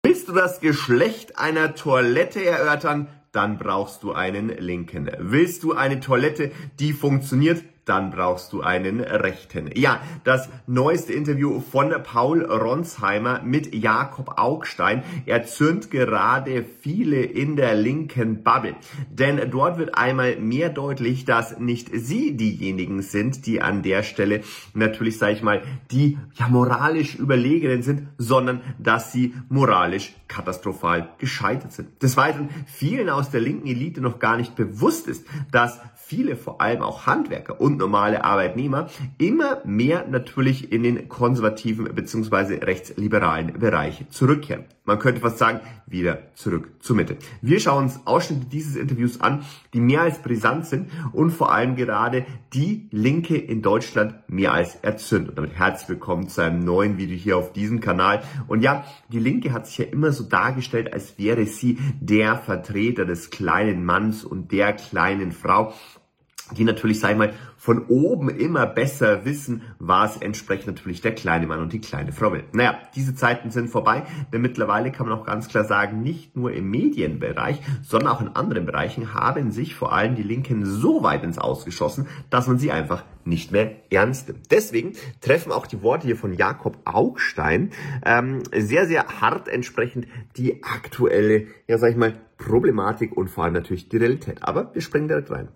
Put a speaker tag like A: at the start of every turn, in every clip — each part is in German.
A: Willst du das Geschlecht einer Toilette erörtern? Dann brauchst du einen linken. Willst du eine Toilette, die funktioniert? Dann brauchst du einen rechten. Ja, das neueste Interview von Paul Ronsheimer mit Jakob Augstein erzürnt gerade viele in der linken Bubble. Denn dort wird einmal mehr deutlich, dass nicht sie diejenigen sind, die an der Stelle natürlich, sage ich mal, die moralisch Überlegenen sind, sondern dass sie moralisch katastrophal gescheitert sind. Des Weiteren vielen aus der linken Elite noch gar nicht bewusst ist, dass viele, vor allem auch Handwerker und normale Arbeitnehmer, immer mehr natürlich in den konservativen bzw. rechtsliberalen Bereich zurückkehren. Man könnte fast sagen, wieder zurück zur Mitte. Wir schauen uns Ausschnitte dieses Interviews an, die mehr als brisant sind und vor allem gerade die Linke in Deutschland mehr als erzürnt. Und damit herzlich willkommen zu einem neuen Video hier auf diesem Kanal. Und ja, die Linke hat sich ja immer so dargestellt, als wäre sie der Vertreter des kleinen Manns und der kleinen Frau, die natürlich, sag ich mal, von oben immer besser wissen, was entsprechend natürlich der kleine Mann und die kleine Frau will. Naja, diese Zeiten sind vorbei, denn mittlerweile kann man auch ganz klar sagen, nicht nur im Medienbereich, sondern auch in anderen Bereichen haben sich vor allem die Linken so weit ins Ausgeschossen, dass man sie einfach nicht mehr ernst nimmt. Deswegen treffen auch die Worte hier von Jakob Augstein sehr, sehr hart entsprechend die aktuelle, ja sag ich mal, Problematik und vor allem natürlich die Realität. Aber wir springen direkt rein.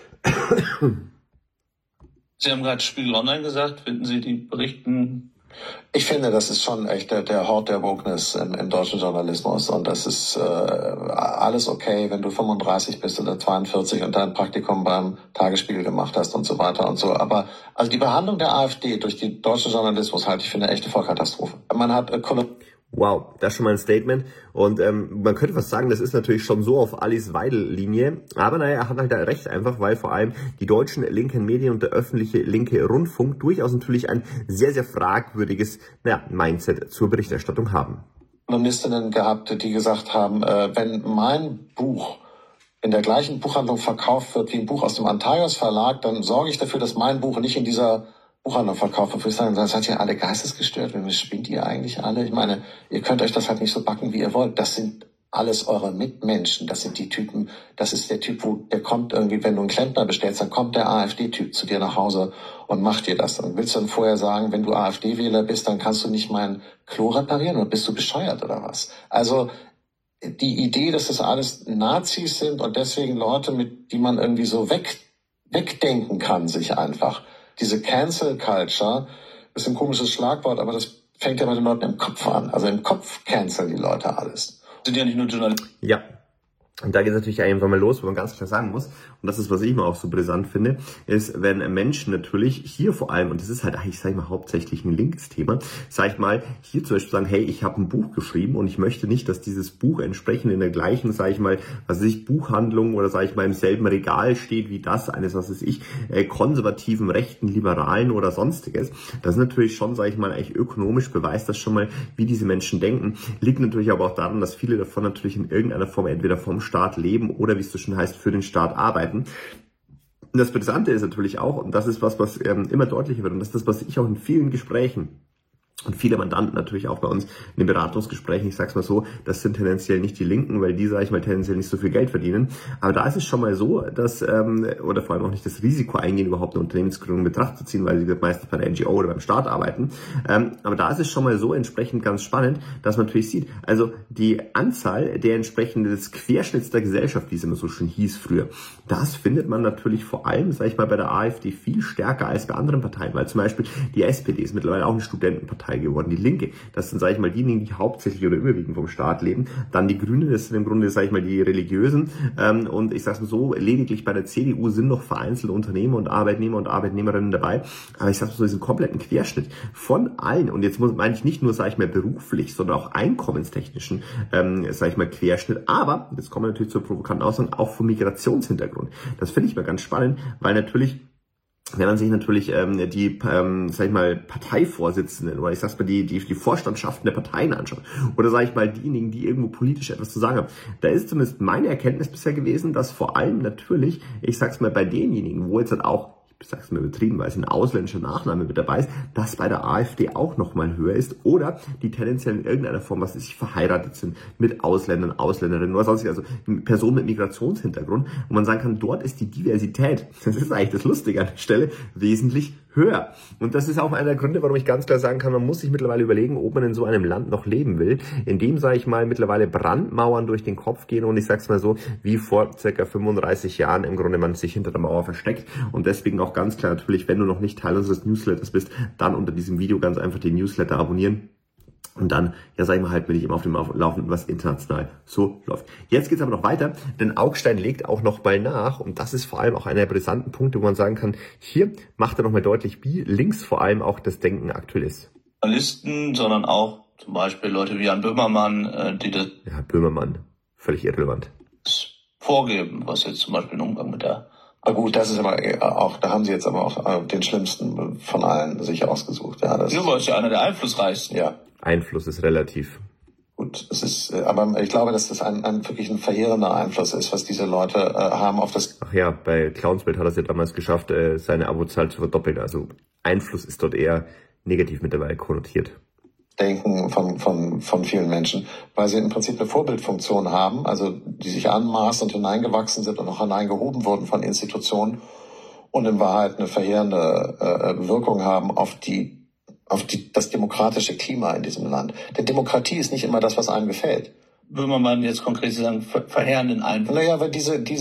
B: Sie haben gerade Spiegel Online gesagt, finden Sie die Berichten?
C: Ich finde, das ist schon echt der Hort der Wokeness im deutschen Journalismus, und das ist alles okay, wenn du 35 bist oder 42 und dein Praktikum beim Tagesspiegel gemacht hast und so weiter und so. Aber also die Behandlung der AfD durch den deutschen Journalismus halte ich für eine echte Vollkatastrophe. Man hat
A: Wow, das ist schon mal ein Statement. Und man könnte fast sagen, das ist natürlich schon so auf Alice Weidel-Linie. Aber naja, er hat halt recht einfach, weil vor allem die deutschen linken Medien und der öffentliche linke Rundfunk durchaus natürlich ein sehr, sehr fragwürdiges Mindset zur Berichterstattung haben.
C: Kolumnistinnen gehabt, die gesagt haben, wenn mein Buch in der gleichen Buchhandlung verkauft wird wie ein Buch aus dem Antaios Verlag, dann sorge ich dafür, dass mein Buch nicht in dieser Buchhandlung verkaufen. Würde ich sagen, das hat ja alle geistesgestört. Wie spinnt ihr eigentlich alle? Ich meine, ihr könnt euch das halt nicht so backen, wie ihr wollt. Das sind alles eure Mitmenschen. Das sind die Typen. Das ist der Typ, der kommt irgendwie, wenn du einen Klempner bestellst, dann kommt der AfD-Typ zu dir nach Hause und macht dir das. Dann willst du dann vorher sagen, wenn du AfD-Wähler bist, dann kannst du nicht mein Klo reparieren, oder bist du bescheuert oder was? Also die Idee, dass das alles Nazis sind und deswegen Leute, mit die man irgendwie so wegdenken kann, sich einfach. Diese Cancel Culture ist ein komisches Schlagwort, aber das fängt ja bei den Leuten im Kopf an. Also im Kopf canceln die Leute alles.
B: Sind ja nicht nur Journalisten.
A: Ja. Und da geht es natürlich einfach mal los, wo man ganz klar sagen muss, und das ist, was ich mal auch so brisant finde, ist, wenn Menschen natürlich hier vor allem, und das ist halt eigentlich, sag ich mal, hauptsächlich ein linkes Thema, sag ich mal, hier zum Beispiel sagen, hey, ich habe ein Buch geschrieben und ich möchte nicht, dass dieses Buch entsprechend in der gleichen, sag ich mal, Buchhandlung oder sag ich mal im selben Regal steht wie das eines, konservativen, rechten, liberalen oder sonstiges. Das ist natürlich schon, sag ich mal, eigentlich ökonomisch beweist das schon mal, wie diese Menschen denken. Liegt natürlich aber auch daran, dass viele davon natürlich in irgendeiner Form entweder vom Staat leben oder, wie es so schön heißt, für den Staat arbeiten. Und das Interessante ist natürlich auch, und das ist was immer deutlicher wird, und das ist das, was ich auch in vielen Gesprächen und viele Mandanten natürlich auch bei uns in den Beratungsgesprächen, ich sag's mal so, das sind tendenziell nicht die Linken, weil die, sage ich mal, tendenziell nicht so viel Geld verdienen. Aber da ist es schon mal so, dass, oder vor allem auch nicht das Risiko eingehen, überhaupt eine Unternehmensgründung in Betracht zu ziehen, weil sie meistens bei der NGO oder beim Staat arbeiten. Aber da ist es schon mal so entsprechend ganz spannend, dass man natürlich sieht, also die Anzahl der entsprechenden des Querschnitts der Gesellschaft, wie es immer so schön hieß früher, das findet man natürlich vor allem, sage ich mal, bei der AfD viel stärker als bei anderen Parteien, weil zum Beispiel die SPD ist mittlerweile auch eine Studentenpartei geworden. Die Linke, das sind, sage ich mal, diejenigen, die hauptsächlich oder überwiegend vom Staat leben. Dann die Grünen, das sind im Grunde, sage ich mal, die Religiösen. Und ich sage es mal so, lediglich bei der CDU sind noch vereinzelte Unternehmer und Arbeitnehmerinnen dabei. Aber ich sage mal so, diesen kompletten Querschnitt von allen. Und jetzt meine ich nicht nur, sage ich mal, beruflich, sondern auch einkommenstechnischen, sage ich mal, Querschnitt. Aber, jetzt kommen wir natürlich zur provokanten Aussage, auch vom Migrationshintergrund. Das finde ich mal ganz spannend, weil natürlich, wenn man sich natürlich sag ich mal, Parteivorsitzenden oder ich sag's mal die Vorstandschaften der Parteien anschaut oder sage ich mal diejenigen, die irgendwo politisch etwas zu sagen haben, da ist zumindest meine Erkenntnis bisher gewesen, dass vor allem natürlich, ich sag's mal, bei denjenigen, wo jetzt halt auch ich sag's mal übertrieben, weil es ein ausländischer Nachname mit dabei ist, das bei der AfD auch nochmal höher ist oder die tendenziell in irgendeiner Form, was sich verheiratet sind mit Ausländern, Ausländerinnen oder sonstiges, also Personen mit Migrationshintergrund, wo man sagen kann, dort ist die Diversität, das ist eigentlich das Lustige an der Stelle, wesentlich höher. Und das ist auch einer der Gründe, warum ich ganz klar sagen kann, man muss sich mittlerweile überlegen, ob man in so einem Land noch leben will, in dem, sage ich mal, mittlerweile Brandmauern durch den Kopf gehen und ich sag's mal so, wie vor ca. 35 Jahren im Grunde man sich hinter der Mauer versteckt und deswegen auch ganz klar natürlich, wenn du noch nicht Teil unseres Newsletters bist, dann unter diesem Video ganz einfach den Newsletter abonnieren. Und dann, ja sag ich mal halt, bin ich immer auf dem Laufenden, was international so läuft. Jetzt geht's aber noch weiter, denn Augstein legt auch noch mal nach und das ist vor allem auch einer der brisanten Punkte, wo man sagen kann, hier macht er noch mal deutlich, wie links vor allem auch das Denken aktuell ist.
B: Journalisten, sondern auch zum Beispiel Leute wie Jan Böhmermann, die das
A: Böhmermann, völlig irrelevant.
B: Vorgeben, was jetzt zum Beispiel den Umgang mit der...
C: Aber gut, das ist aber auch, da haben sie jetzt aber auch den schlimmsten von allen sich ausgesucht. Ja, das
B: ist ja einer der einflussreichsten.
C: Ja.
A: Einfluss ist relativ.
C: Gut, es ist, aber ich glaube, dass das wirklich ein verheerender Einfluss ist, was diese Leute haben auf das...
A: Ach ja, bei Clownsbild hat er es ja damals geschafft, seine Abozahl zu verdoppeln. Also Einfluss ist dort eher negativ mittlerweile konnotiert.
C: Denken von vielen Menschen, weil sie im Prinzip eine Vorbildfunktion haben, also die sich anmaßen und hineingewachsen sind und auch hineingehoben wurden von Institutionen und in Wahrheit eine verheerende Wirkung haben auf das demokratische Klima in diesem Land. Denn Demokratie ist nicht immer das, was einem gefällt.
B: Böhmermann jetzt konkret sagen, verheerenden Einfluss.
C: Naja, weil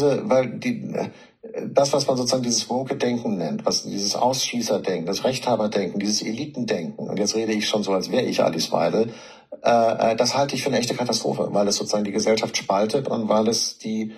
C: das, was man sozusagen dieses Woke-Denken nennt, was dieses Ausschließerdenken, das Rechthaberdenken, dieses Elitendenken, und jetzt rede ich schon so, als wäre ich Alice Weidel, das halte ich für eine echte Katastrophe, weil es sozusagen die Gesellschaft spaltet und weil es den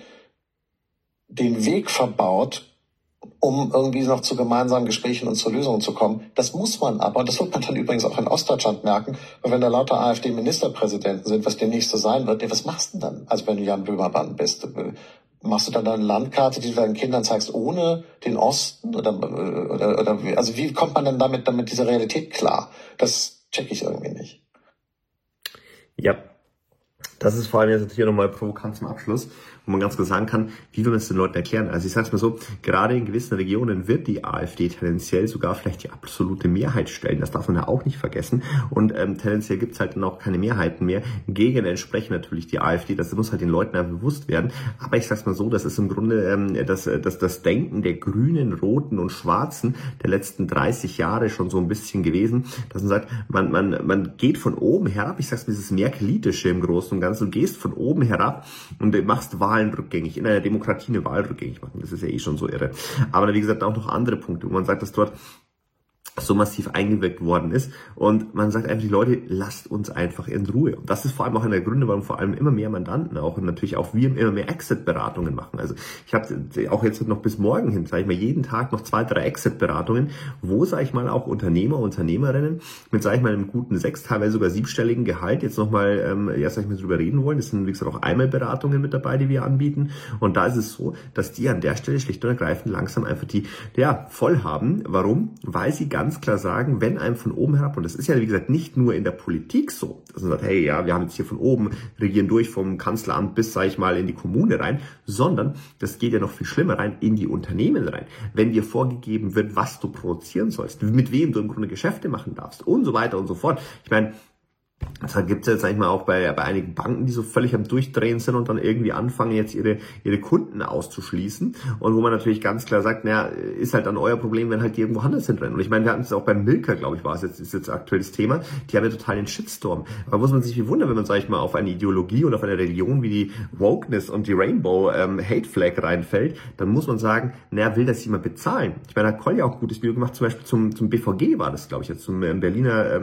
C: Weg verbaut, um irgendwie noch zu gemeinsamen Gesprächen und zu Lösungen zu kommen. Das muss man aber, und das wird man dann übrigens auch in Ostdeutschland merken, weil wenn da lauter AfD-Ministerpräsidenten sind, was demnächst so sein wird, was machst du denn dann, also wenn du Jan Böhmermann bist? Machst du dann eine Landkarte, die du deinen Kindern zeigst, ohne den Osten? Oder also wie kommt man denn damit dieser Realität klar? Das checke ich irgendwie nicht.
A: Ja, das ist vor allem jetzt hier nochmal provokant zum Abschluss, wo man ganz klar sagen kann, wie will man es den Leuten erklären? Also ich sag's mal so, gerade in gewissen Regionen wird die AfD tendenziell sogar vielleicht die absolute Mehrheit stellen. Das darf man ja auch nicht vergessen. Und tendenziell gibt's halt dann auch keine Mehrheiten mehr gegen entsprechend natürlich die AfD. Das muss halt den Leuten einfach bewusst werden. Aber ich sag's mal so, das ist im Grunde das Denken der Grünen, Roten und Schwarzen der letzten 30 Jahre schon so ein bisschen gewesen, dass man sagt, man geht von oben herab. Ich sag's mal, dieses Merkelitische im Großen und Ganzen. Du gehst von oben herab und machst Wahlen rückgängig. In einer Demokratie eine Wahl rückgängig machen. Das ist ja eh schon so irre. Aber wie gesagt, auch noch andere Punkte, wo man sagt, dass dort so massiv eingewirkt worden ist und man sagt einfach, die Leute, lasst uns einfach in Ruhe. Und das ist vor allem auch einer der Gründe, warum vor allem immer mehr Mandanten auch und natürlich auch wir immer mehr Exit-Beratungen machen. Also ich habe auch jetzt noch bis morgen hin, sage ich mal, jeden Tag noch 2, 3 Exit-Beratungen, wo, sage ich mal, auch Unternehmer, Unternehmerinnen mit, sage ich mal, einem guten 6, teilweise sogar 7-stelligen Gehalt jetzt nochmal, sag ich mal, drüber reden wollen. Das sind, wie gesagt, auch Einmalberatungen mit dabei, die wir anbieten. Und da ist es so, dass die an der Stelle schlicht und ergreifend langsam einfach die, voll haben. Warum? Weil sie ganz klar sagen, wenn einem von oben herab, und das ist ja, wie gesagt, nicht nur in der Politik so, dass man sagt, hey, ja, wir haben jetzt hier von oben, regieren durch vom Kanzleramt bis, sag ich mal, in die Kommune rein, sondern das geht ja noch viel schlimmer rein, in die Unternehmen rein. Wenn dir vorgegeben wird, was du produzieren sollst, mit wem du im Grunde Geschäfte machen darfst und so weiter und so fort. Ich meine, das gibt es jetzt, sag ich mal, auch bei einigen Banken, die so völlig am Durchdrehen sind und dann irgendwie anfangen, jetzt ihre Kunden auszuschließen. Und wo man natürlich ganz klar sagt, naja, ist halt dann euer Problem, wenn halt die irgendwo anders hinrennen. Und ich meine, wir hatten es auch beim Milka, glaube ich, ist jetzt aktuell das Thema. Die haben ja total den Shitstorm. Aber muss man sich wie wundern, wenn man, sag ich mal, auf eine Ideologie oder auf eine Religion wie die Wokeness und die Rainbow Hate Flag reinfällt, dann muss man sagen, naja, will das jemand bezahlen? Ich meine, da hat Kolja auch ein gutes Video gemacht, zum Beispiel zum BVG war das, glaube ich, jetzt zum Berliner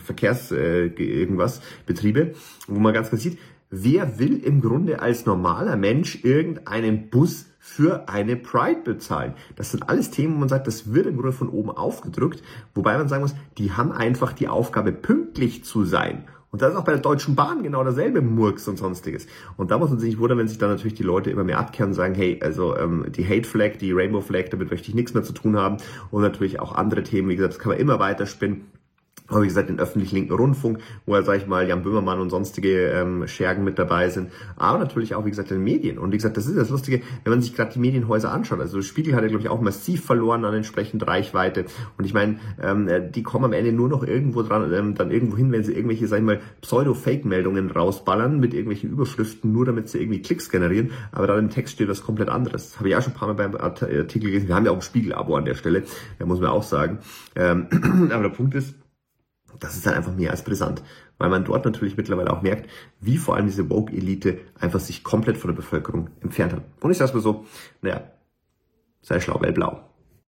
A: Betriebe, wo man ganz klar sieht, wer will im Grunde als normaler Mensch irgendeinen Bus für eine Pride bezahlen? Das sind alles Themen, wo man sagt, das wird im Grunde von oben aufgedrückt, wobei man sagen muss, die haben einfach die Aufgabe, pünktlich zu sein. Und das ist auch bei der Deutschen Bahn genau derselbe Murks und sonstiges. Und da muss man sich nicht wundern, wenn sich dann natürlich die Leute immer mehr abkehren und sagen, hey, also die Hate Flag, die Rainbow Flag, damit möchte ich nichts mehr zu tun haben. Und natürlich auch andere Themen, wie gesagt, das kann man immer weiter spinnen. Aber wie gesagt, den öffentlich-linken Rundfunk, wo sag ich mal, Jan Böhmermann und sonstige Schergen mit dabei sind. Aber natürlich auch, wie gesagt, in den Medien. Und wie gesagt, das ist das Lustige, wenn man sich gerade die Medienhäuser anschaut. Also Spiegel hat ja, glaube ich, auch massiv verloren an entsprechend Reichweite. Und ich meine, die kommen am Ende nur noch irgendwo dran, dann irgendwo hin, wenn sie irgendwelche, sag ich mal, Pseudo-Fake-Meldungen rausballern mit irgendwelchen Überschriften, nur damit sie irgendwie Klicks generieren. Aber da im Text steht was komplett anderes. Das habe ich auch schon ein paar Mal beim Artikel gelesen. Wir haben ja auch ein Spiegel-Abo an der Stelle, muss man auch sagen. Aber der Punkt ist, das ist halt einfach mehr als brisant, weil man dort natürlich mittlerweile auch merkt, wie vor allem diese Woke-Elite einfach sich komplett von der Bevölkerung entfernt hat. Und ich sag's mal so, naja, sei schlau, weil blau.